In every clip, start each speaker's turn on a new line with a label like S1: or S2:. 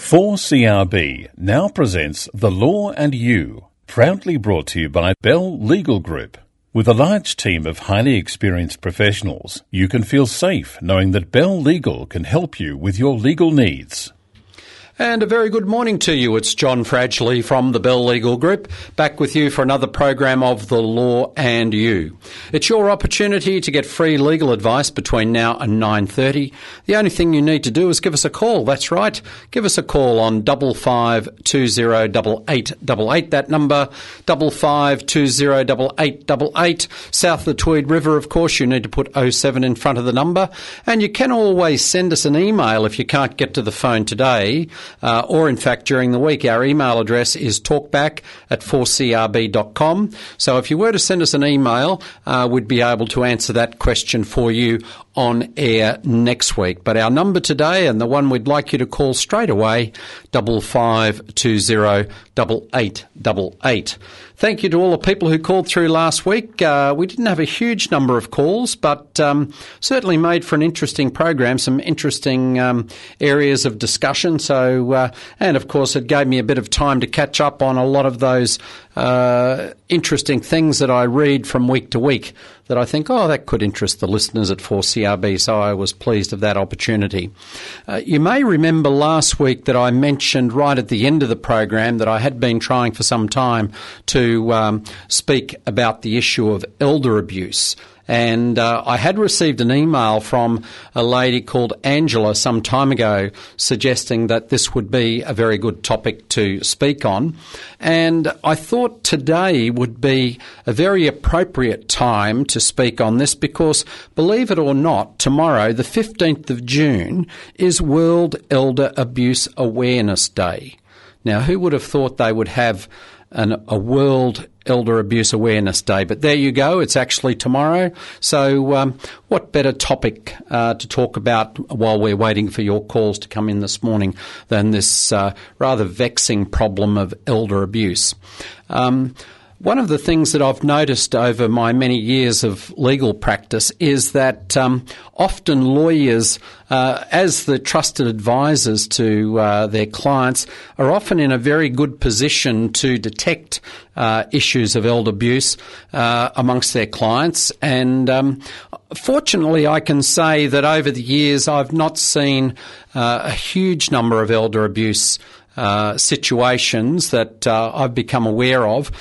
S1: 4CRB now presents The Law and You, proudly brought to you by Bell Legal Group. With a large team of highly experienced professionals, you can feel safe knowing that Bell Legal can help you with your legal needs.
S2: And a very good morning to you. It's John Fradgley from the Bell Legal Group, back with you for another program of The Law and You. It's your opportunity to get free legal advice between now and 9:30. The only thing you need to do is give us a call. That's right. Give us a call on 55208888. That number, 55208888. South of the Tweed River, of course, you need to put 07 in front of the number. And you can always send us an email if you can't get to the phone today. Or in fact during the week. Our email address is talkback@4crb.com. So if you were to send us an email, we'd be able to answer that question for you on air next week. But our number today, and the one we'd like you to call straight away, 55208888. Thank you to all the people who called through last week. We didn't have a huge number of calls, but certainly made for an interesting program, some interesting areas of discussion. So, and of course, it gave me a bit of time to catch up on a lot of those interesting things that I read from week to week that I think, that could interest the listeners at 4CRB, so I was pleased of that opportunity. You may remember last week that I mentioned right at the end of the program that I had been trying for some time to speak about the issue of elder abuse. And I had received an email from a lady called Angela some time ago suggesting that this would be a very good topic to speak on. And I thought today would be a very appropriate time to speak on this because, believe it or not, tomorrow, the 15th of June, is World Elder Abuse Awareness Day. Now, who would have thought they would have a World Elder Abuse Awareness Day? But there you go, it's actually tomorrow. So what better topic to talk about while we're waiting for your calls to come in this morning than this rather vexing problem of elder abuse. One of the things that I've noticed over my many years of legal practice is that often lawyers, as the trusted advisors to their clients, are often in a very good position to detect issues of elder abuse amongst their clients. And fortunately, I can say that over the years I've not seen a huge number of elder abuse situations that I've become aware of.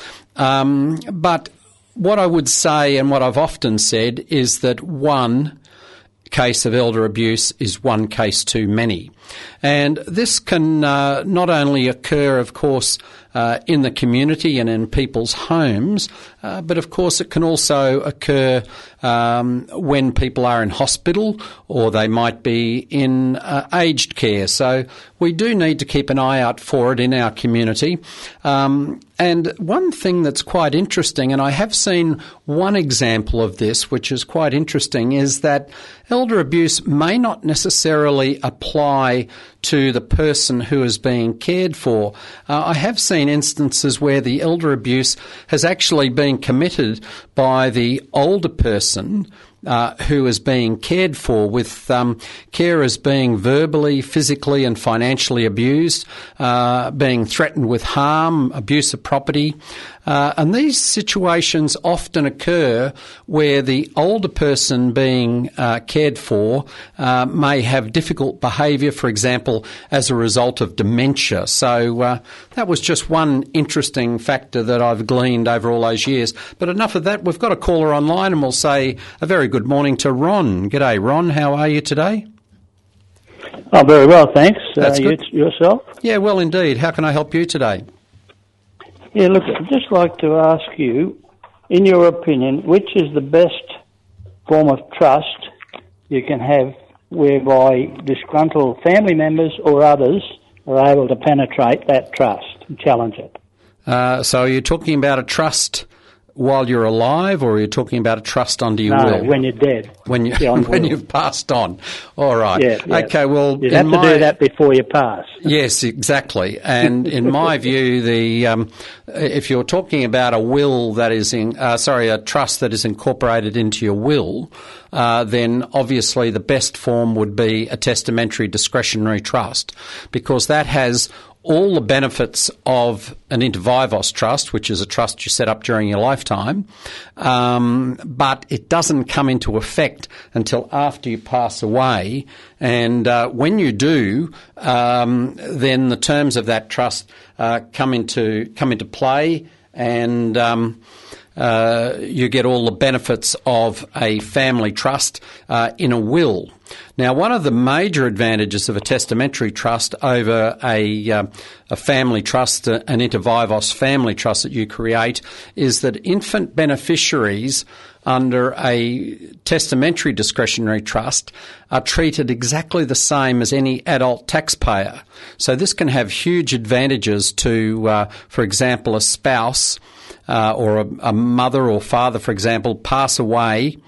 S2: But what I would say and what I've often said is that one case of elder abuse is one case too many. And this can not only occur, of course, in the community and in people's homes, but of course it can also occur when people are in hospital or they might be in aged care. So we do need to keep an eye out for it in our community. And one thing that's quite interesting, and I have seen one example of this, which is quite interesting, is that elder abuse may not necessarily apply to the person who is being cared for. I have seen instances where the elder abuse has actually been committed by the older person who is being cared for, with carers being verbally, physically and financially abused, being threatened with harm, abuse of property. And these situations often occur where the older person being cared for may have difficult behaviour, for example, as a result of dementia. So that was just one interesting factor that I've gleaned over all those years. But enough of that. We've got a caller online and we'll say a very good morning to Ron. G'day, Ron. How are you today?
S3: Oh, very well, thanks.
S2: That's good.
S3: Yourself?
S2: Yeah, well, indeed. How can I help you today?
S3: Yeah, look, I'd just like to ask you, in your opinion, which is the best form of trust you can have whereby disgruntled family members or others are able to penetrate that trust and challenge it?
S2: So you're talking about a trust while you're alive, or are you talking about a trust under your will?
S3: No, when you're dead.
S2: When you've passed on. All right.
S3: Yeah.
S2: Okay, well...
S3: You have to do that before you pass.
S2: Yes, exactly. And in my view, if you're talking about a will that is a trust that is incorporated into your will, then obviously the best form would be a testamentary discretionary trust, because that has all the benefits of an inter vivos trust, which is a trust you set up during your lifetime, but it doesn't come into effect until after you pass away. And when you do, then the terms of that trust come into play, and you get all the benefits of a family trust in a will. Now, one of the major advantages of a testamentary trust over a family trust, an inter vivos family trust that you create, is that infant beneficiaries under a testamentary discretionary trust are treated exactly the same as any adult taxpayer. So this can have huge advantages to, for example, a spouse or a mother or father, for example, pass away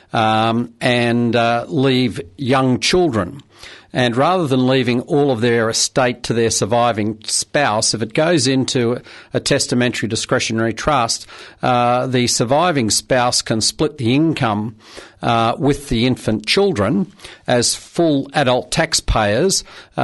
S2: and leave young children. And rather than leaving all of their estate to their surviving spouse, if it goes into a testamentary discretionary trust, the surviving spouse can split the income with the infant children as full adult taxpayers,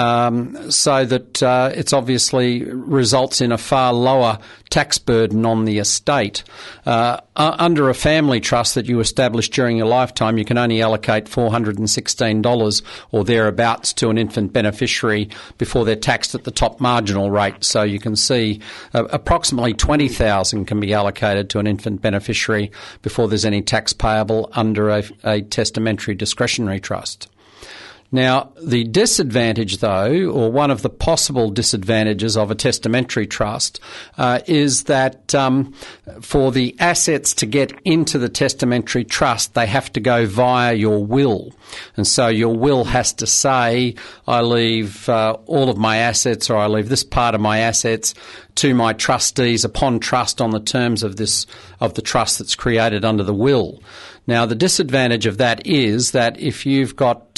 S2: so that it's obviously results in a far lower tax burden on the estate. Under a family trust that you establish during your lifetime, you can only allocate $416 or thereabouts to an infant beneficiary before they're taxed at the top marginal rate. So you can see approximately $20,000 can be allocated to an infant beneficiary before there's any tax payable under a testamentary discretionary trust. Now, the disadvantage, though, or one of the possible disadvantages of a testamentary trust is that for the assets to get into the testamentary trust, they have to go via your will. And so your will has to say, I leave all of my assets, or I leave this part of my assets to my trustees upon trust on the terms of the trust that's created under the will. Now, the disadvantage of that is that if you've got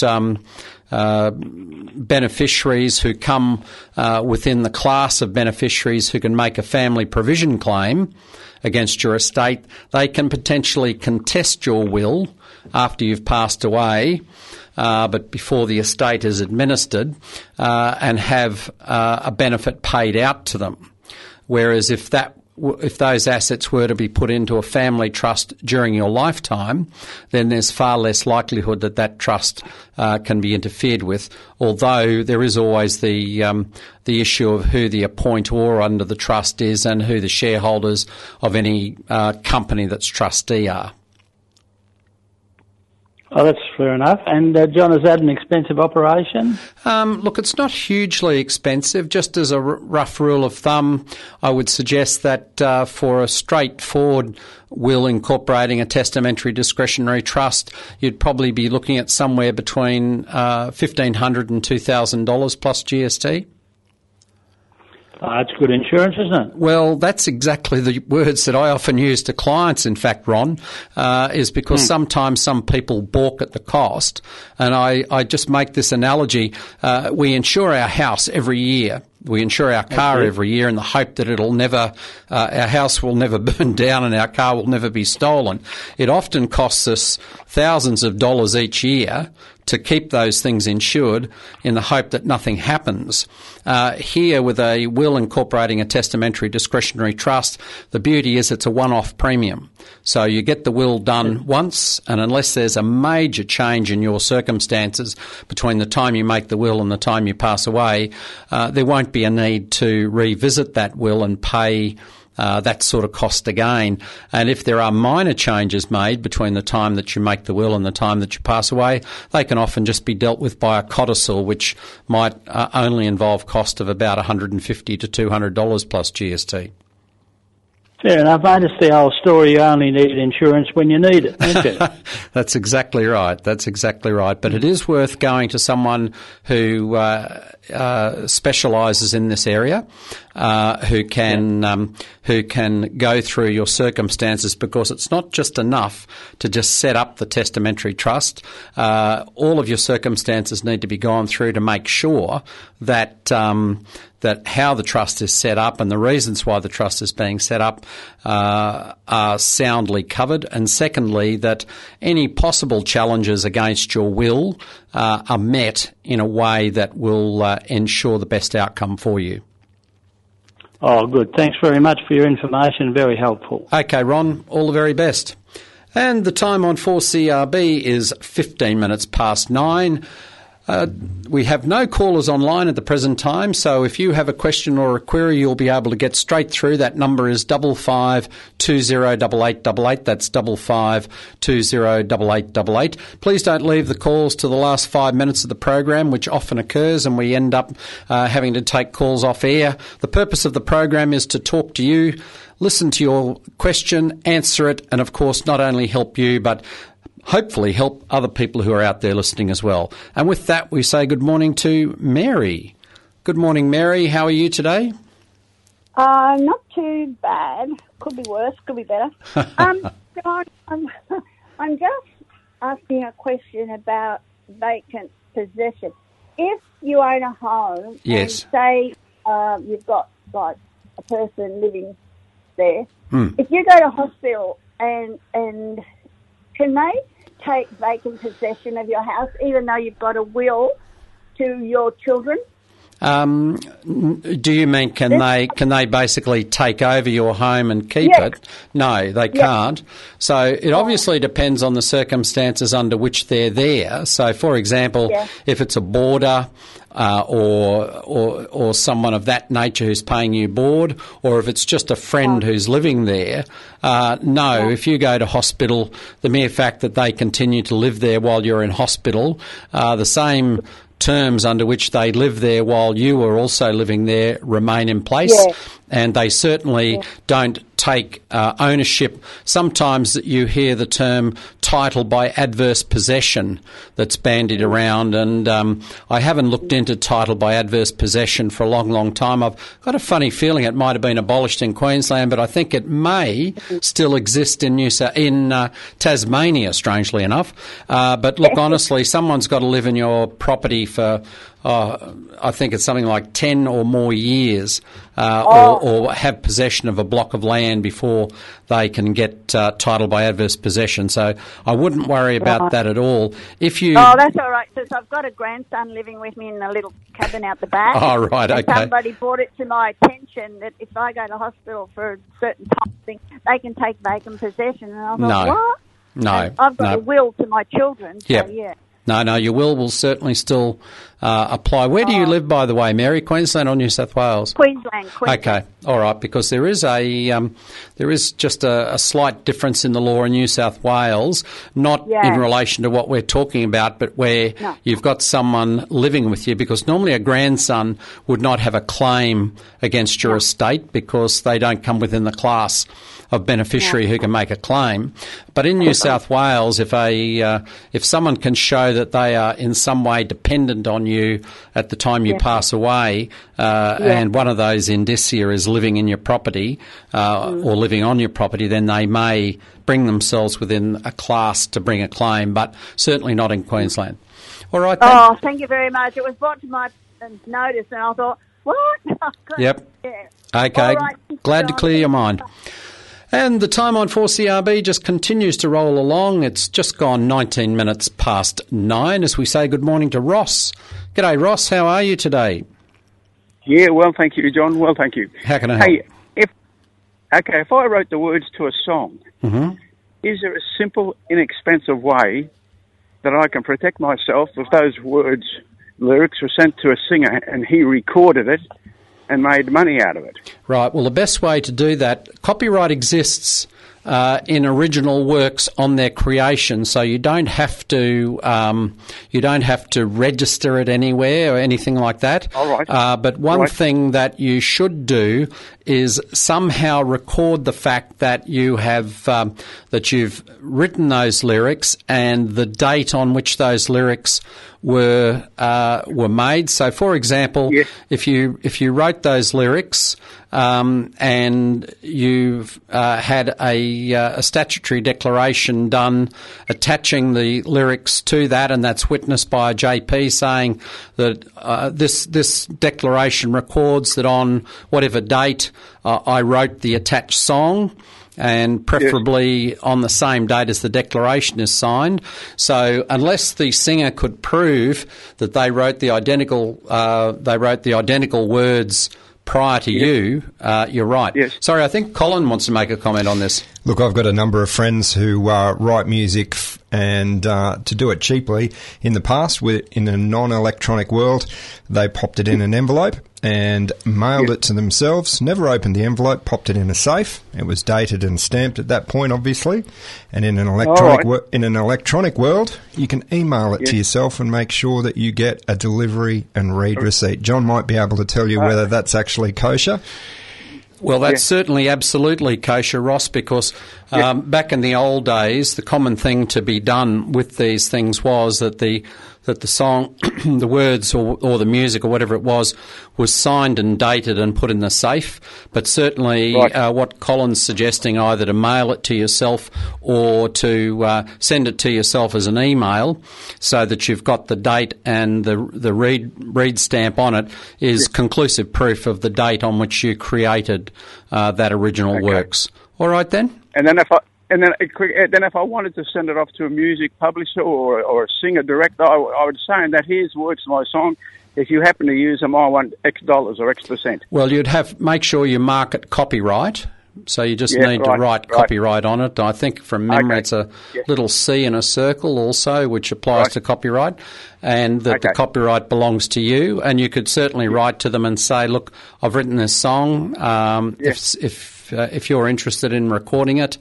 S2: beneficiaries who come within the class of beneficiaries who can make a family provision claim against your estate, they can potentially contest your will after you've passed away, but before the estate is administered, and have a benefit paid out to them. Whereas if those assets were to be put into a family trust during your lifetime, then there's far less likelihood that trust can be interfered with, although there is always the issue of who the appointor under the trust is and who the shareholders of any company that's trustee are.
S3: Oh, that's fair enough. And, John, is that an expensive operation?
S2: Look, it's not hugely expensive. Just as a rough rule of thumb, I would suggest that for a straightforward will incorporating a testamentary discretionary trust, you'd probably be looking at somewhere between $1,500 and $2,000 plus GST.
S3: It's good insurance, isn't it?
S2: Well, that's exactly the words that I often use to clients, in fact, Ron, is because sometimes some people balk at the cost. And I just make this analogy. We insure our house every year. We insure our car every year in the hope that our house will never burn down and our car will never be stolen. It often costs us thousands of dollars each year to keep those things insured in the hope that nothing happens. Here, with a will incorporating a testamentary discretionary trust, the beauty is it's a one-off premium. So you get the will done once, and unless there's a major change in your circumstances between the time you make the will and the time you pass away, there won't be a need to revisit that will and pay that sort of cost again. And if there are minor changes made between the time that you make the will and the time that you pass away, they can often just be dealt with by a codicil, which might only involve cost of about $150 to $200 plus GST.
S3: Fair enough. I just the old story, you only need insurance when you need it, don't you?
S2: That's exactly right. That's exactly right. But it is worth going to someone who specialises in this area, who can go through your circumstances, because it's not just enough to just set up the testamentary trust. All of your circumstances need to be gone through to make sure that that how the trust is set up and the reasons why the trust is being set up are soundly covered, and secondly, that any possible challenges against your will are met in a way that will ensure the best outcome for you.
S3: Oh, good. Thanks very much for your information. Very helpful.
S2: Okay, Ron, all the very best. And the time on 4CRB is 15 minutes past 9. We have no callers online at the present time, so if you have a question or a query, you'll be able to get straight through. That number is 55208888. That's 55208888. Please don't leave the calls to the last 5 minutes of the program, which often occurs, and we end up having to take calls off air. The purpose of the program is to talk to you, listen to your question, answer it, and of course not only help you, but hopefully help other people who are out there listening as well. And with that, we say good morning to Mary. Good morning, Mary. How are you today?
S4: Not too bad. Could be worse, could be better. John, I'm just asking a question about vacant possession. If you own a home,
S2: yes,
S4: and say you've got like a person living there, if you go to hospital and can they take vacant possession of your house, even though you've got a will to your children?
S2: Do you mean can they basically take over your home and keep it? No, they can't. So it obviously depends on the circumstances under which they're there. So, for example, if it's a boarder or someone of that nature who's paying you board, or if it's just a friend who's living there, no. If you go to hospital, the mere fact that they continue to live there while you're in hospital, the same terms under which they live there while you are also living there remain in place, and they certainly don't take ownership. Sometimes you hear the term title by adverse possession that's bandied around, and I haven't looked into title by adverse possession for a long, long time. I've got a funny feeling it might have been abolished in Queensland, but I think it may still exist in Tasmania, strangely enough. But look, honestly, someone's got to live in your property for I think it's something like 10 or more years, or have possession of a block of land before they can get title by adverse possession. So I wouldn't worry about that at all. If you
S4: that's all right, because I've got a grandson living with me in a little cabin out the back.
S2: Oh, right, okay.
S4: Somebody brought it to my attention that if I go to hospital for a certain time thing, they can take vacant possession. And I thought, what?
S2: No.
S4: And I've got a will to my children, so yeah.
S2: No, your will certainly still apply. Where do you live, by the way, Mary? Queensland or New South Wales?
S4: Queensland.
S2: Okay, all right, because there is just a slight difference in the law in New South Wales, not in relation to what we're talking about, but where you've got someone living with you, because normally a grandson would not have a claim against your estate because they don't come within the class of beneficiary who can make a claim. But in New South Wales, if someone can show that they are in some way dependent on you at the time you pass away, and one of those indicia is living in your property or living on your property, then they may bring themselves within a class to bring a claim, but certainly not in Queensland. All right.
S4: Oh, thank you very much. It was brought to my notice, and I thought, what?
S2: Yep. Okay. Right. Glad to clear your mind. And the time on 4CRB just continues to roll along. It's just gone 19 minutes past 9 as we say good morning to Ross. G'day, Ross. How are you today?
S5: Yeah, well, thank you, John. Well, thank you.
S2: How can I help?
S5: Hey, if I wrote the words to a song, is there a simple, inexpensive way that I can protect myself if those lyrics were sent to a singer and he recorded it and made money out of it?
S2: Right. Well, the best way to do that, copyright exists in original works on their creation, so you don't have to register it anywhere or anything like that.
S5: All right.
S2: But one thing that you should do is somehow record the fact that you have that you've written those lyrics and the date on which those lyrics were made. So, for example,
S5: Yes.
S2: if you wrote those lyrics and you've had a statutory declaration done attaching the lyrics to that, and that's witnessed by a JP saying that this declaration records that on whatever date I wrote the attached song, and preferably on the same date as the declaration is signed. So unless the singer could prove that they wrote the identical words prior to you, you're right.
S5: Yes.
S2: Sorry, I think Colin wants to make a comment on this.
S6: Look, I've got a number of friends who write music and to do it cheaply. In the past, in a non-electronic world, they popped it in an envelope and mailed it to themselves, never opened the envelope, popped it in a safe. It was dated and stamped at that point, obviously. And in an electronic world, you can email it to yourself and make sure that you get a delivery and read receipt. John might be able to tell you whether that's actually kosher.
S2: Well, that's certainly absolutely kosher, Ross, because back in the old days, the common thing to be done with these things was that the song, the words or the music or whatever it was signed and dated and put in the safe. But certainly what Colin's suggesting, either to mail it to yourself or to send it to yourself as an email so that you've got the date and the read stamp on it, is conclusive proof of the date on which you created that original works. All right, then?
S5: And then if I wanted to send it off to a music publisher or a singer director, I would say that here's words to my song. If you happen to use them, I want X dollars or X percent.
S2: Well, you'd make sure you mark it copyright. So you just need to write copyright on it. I think from memory it's a little C in a circle also, which applies to copyright, and that the copyright belongs to you. And you could certainly write to them and say, look, I've written this song. If you're interested in recording it,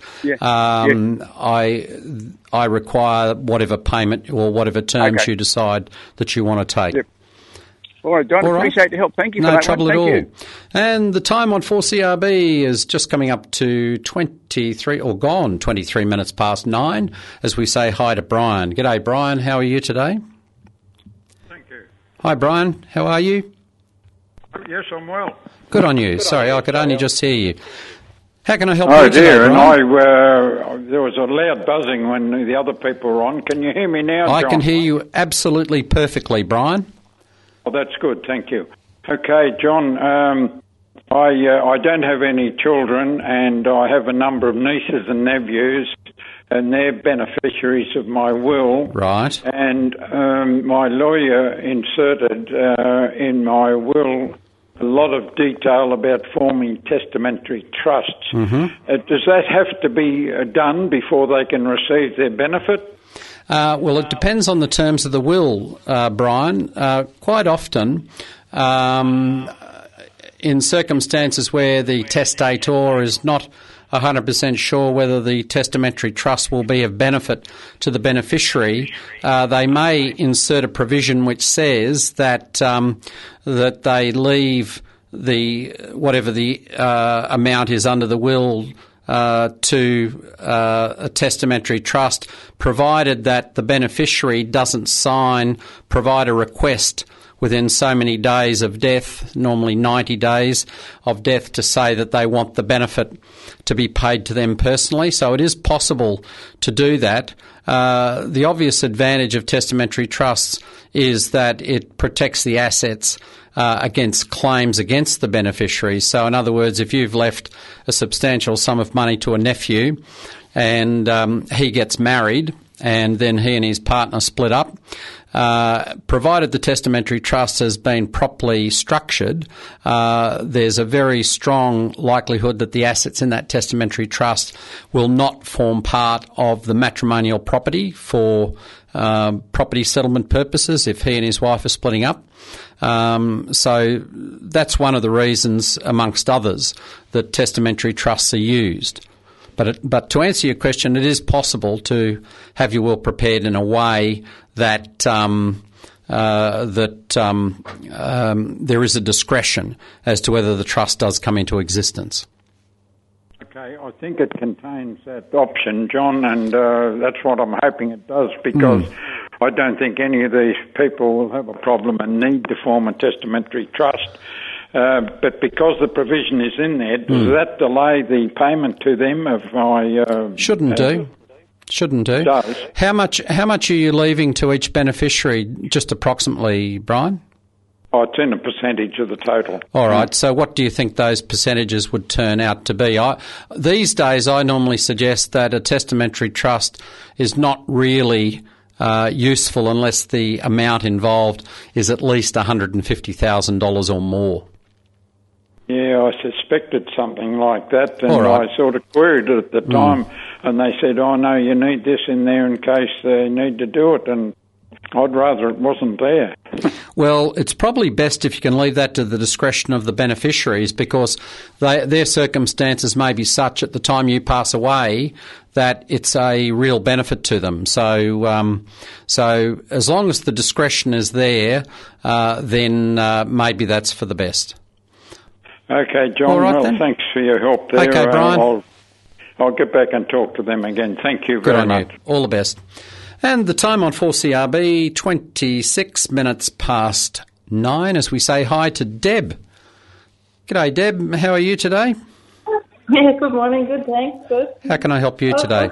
S2: I require whatever payment or whatever terms you decide that you want to take.
S5: Yep. All right, John, appreciate the help. Thank you for that.
S2: No trouble at all.
S5: You.
S2: And the time on 4CRB is just coming up to 23 minutes past 9 as we say hi to Brian. G'day, Brian. How are you today?
S7: Thank you.
S2: Hi, Brian. How are you?
S7: Yes, I'm well.
S2: Good on you. Sorry, I could only just hear you. How can I help
S7: you
S2: today,
S7: dear,
S2: Brian?
S7: and there was a loud buzzing when the other people were on. Can you hear me now, John?
S2: I can hear you absolutely perfectly, Brian.
S7: Oh, that's good, thank you. Okay, John, I don't have any children, and I have a number of nieces and nephews, and they're beneficiaries of my will.
S2: Right.
S7: And my lawyer inserted in my will a lot of detail about forming testamentary trusts.
S2: Mm-hmm.
S7: Does that have to be done before they can receive their benefit?
S2: Well, it depends on the terms of the will, Brian. Quite often, in circumstances where the testator is not 100% sure whether the testamentary trust will be of benefit to the beneficiary, they may insert a provision which says that that they leave whatever the amount is under the will to a testamentary trust, provided that the beneficiary doesn't provide a request within so many days of death, normally 90 days of death, to say that they want the benefit to be paid to them personally. So it is possible to do that. The obvious advantage of testamentary trusts is that it protects the assets against claims against the beneficiary. So in other words, if you've left a substantial sum of money to a nephew and he gets married and then he and his partner split up, provided the testamentary trust has been properly structured, there's a very strong likelihood that the assets in that testamentary trust will not form part of the matrimonial property for property settlement purposes if he and his wife are splitting up. So that's one of the reasons, amongst others, that testamentary trusts are used. But to answer your question, it is possible to have your will prepared in a way that there is a discretion as to whether the trust does come into existence.
S7: Okay, I think it contains that option, John, and that's what I'm hoping it does, because I don't think any of these people will have a problem and need to form a testamentary trust. But because the provision is in there, does that delay the payment to them of my...
S2: Shouldn't do.
S7: It does.
S2: How much are you leaving to each beneficiary, just approximately, Brian?
S7: Oh, it's in a percentage of the total.
S2: All right. So what do you think those percentages would turn out to be? These days, I normally suggest that a testamentary trust is not really useful unless the amount involved is at least $150,000 or more.
S7: Yeah, I suspected something like that, and
S2: right.
S7: I sort of queried it at the time, and they said, oh, no, you need this in there in case they need to do it, and I'd rather it wasn't there.
S2: Well, it's probably best if you can leave that to the discretion of the beneficiaries, because their circumstances may be such at the time you pass away that it's a real benefit to them. So as long as the discretion is there, then maybe that's for the best.
S7: Okay, John,
S2: All right,
S7: well,
S2: then.
S7: thanks for your help there.
S2: Okay, Brian.
S7: I'll get back and talk to them again. Thank you very much.
S2: Good on you. All the best. And the time on 4CRB, 26 minutes past 9, as we say hi to Deb. G'day, Deb. How are you today?
S8: Yeah, good morning. Good, thanks. Good.
S2: How can I help you today?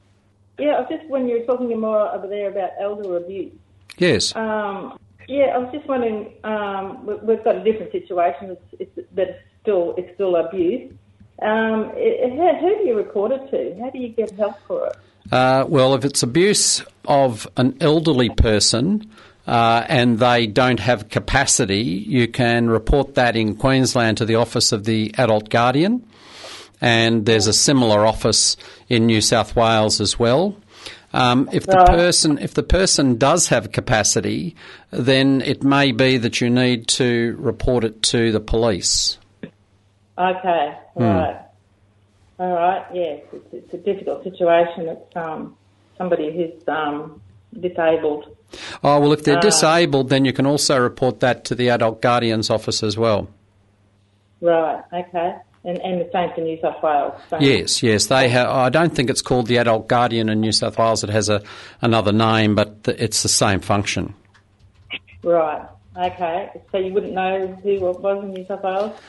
S8: I was just when you were talking more over there about elder abuse.
S2: Yes.
S8: I was just wondering. We've got a different situation. It's still abuse. Who do you report it to? How do you get help for it?
S2: Well, if it's abuse of an elderly person and they don't have capacity, you can report that in Queensland to the Office of the Adult Guardian, and there's a similar office in New South Wales as well. If the person does have capacity, then it may be that you need to report it to the police.
S8: Okay, right. All right, yes, it's a difficult situation. It's somebody who's disabled.
S2: Oh, well, if they're disabled, then you can also report that to the Adult Guardian's office as well.
S8: Right, okay. And the same for New South Wales?
S2: Yes. They have. I don't think it's called the Adult Guardian in New South Wales. It has another name, but it's the same function.
S8: Right, okay. So you wouldn't know who it was in New South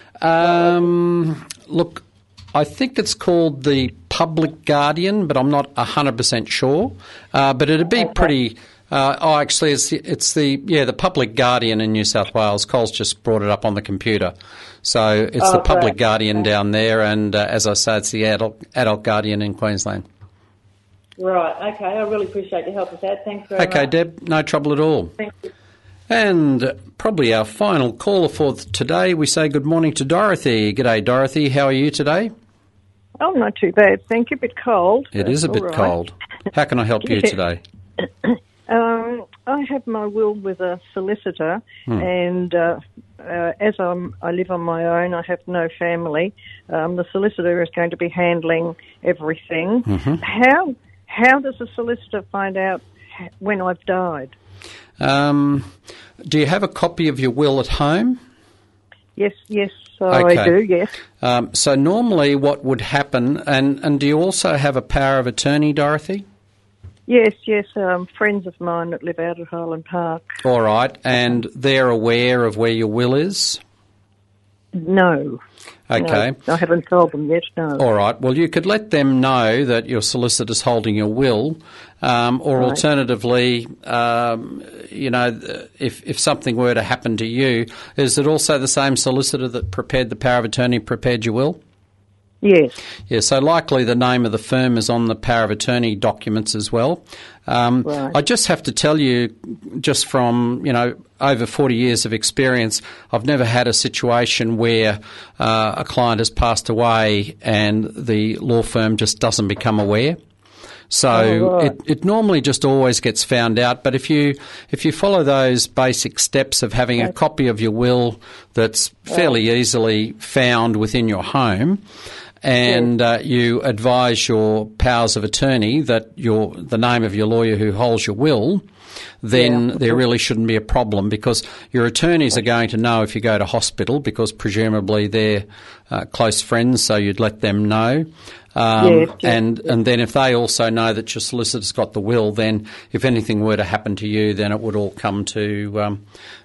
S8: Wales?
S2: Look, I think it's called the Public Guardian, but I'm not 100% sure. But it'd be pretty... actually, it's the Public Guardian in New South Wales. Cole's just brought it up on the computer. So it's the Public Guardian down there, and as I say, it's the Adult Guardian in Queensland.
S8: Right, okay. I really appreciate your help with that. Thanks very much.
S2: Okay, Deb, no trouble at all.
S8: Thank you.
S2: And probably our final caller for today, we say good morning to Dorothy. G'day, Dorothy. How are you today?
S9: Oh, not too bad. Thank you. A bit cold.
S2: It is a bit cold. How can I help you today?
S9: I have my will with a solicitor, and as I live on my own, I have no family. The solicitor is going to be handling everything. Mm-hmm. How does the solicitor find out when I've died?
S2: Do you have a copy of your will at home?
S9: Yes, I do, yes.
S2: So normally what would happen, and do you also have a power of attorney, Dorothy?
S9: Yes, friends of mine that live out at Highland Park.
S2: All right, and they're aware of where your will is?
S9: No.
S2: Okay.
S9: No, I haven't told them yet, no.
S2: All right, well, you could let them know that your solicitor's holding your will, or alternatively, if something were to happen to you, is it also the same solicitor that prepared the power of attorney prepared your will?
S9: Yes.
S2: Yeah, so likely the name of the firm is on the power of attorney documents as well.
S9: Right.
S2: I just have to tell you, just from, over 40 years of experience, I've never had a situation where a client has passed away and the law firm just doesn't become aware. So it normally just always gets found out. But if you follow those basic steps of having a copy of your will that's fairly easily found within your home, and you advise your powers of attorney that the name of your lawyer who holds your will, then there really shouldn't be a problem, because your attorneys are going to know if you go to hospital, because presumably they're close friends, so you'd let them know. And then if they also know that your solicitor's got the will, then if anything were to happen to you, then it would all come to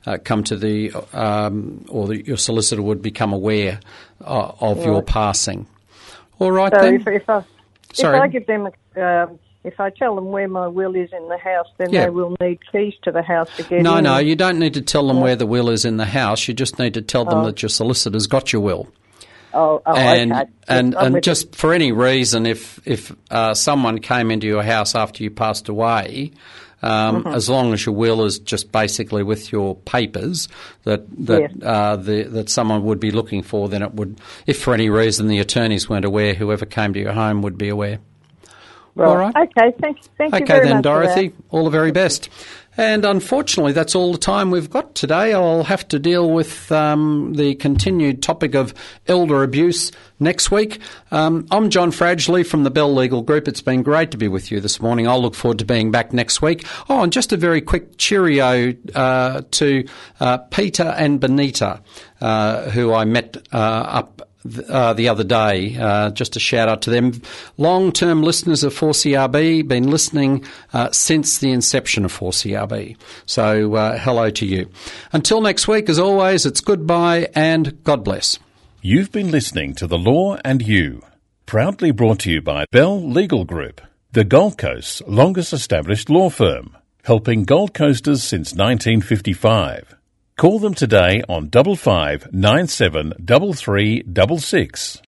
S2: your solicitor would become aware of your passing. All right,
S9: so
S2: then.
S9: If I give them, if I tell them where my will is in the house, then they will need keys to the house to get in.
S2: No, you don't need to tell them where the will is in the house. You just need to tell them that your solicitor's got your will.
S9: Okay.
S2: And just for any reason, if someone came into your house after you passed away, as long as your will is just basically with your papers that someone would be looking for, then it would. If for any reason the attorneys weren't aware, whoever came to your home would be aware.
S9: Right. All right. Okay. Thank you very much.
S2: Okay then, Dorothy. All the very best. And unfortunately, that's all the time we've got today. I'll have to deal with the continued topic of elder abuse next week. I'm John Fradgley from the Bell Legal Group. It's been great to be with you this morning. I'll look forward to being back next week. Oh, and just a very quick cheerio to Peter and Benita, who I met up the other day. Just a shout out to them. Long-term listeners of 4CRB, been listening since the inception of 4CRB. So hello to you. Until next week, as always, it's goodbye and God bless.
S1: You've been listening to The Law and You, proudly brought to you by Bell Legal Group, the Gold Coast's longest established law firm, helping Gold Coasters since 1955. Call them today on 55 97 33 66.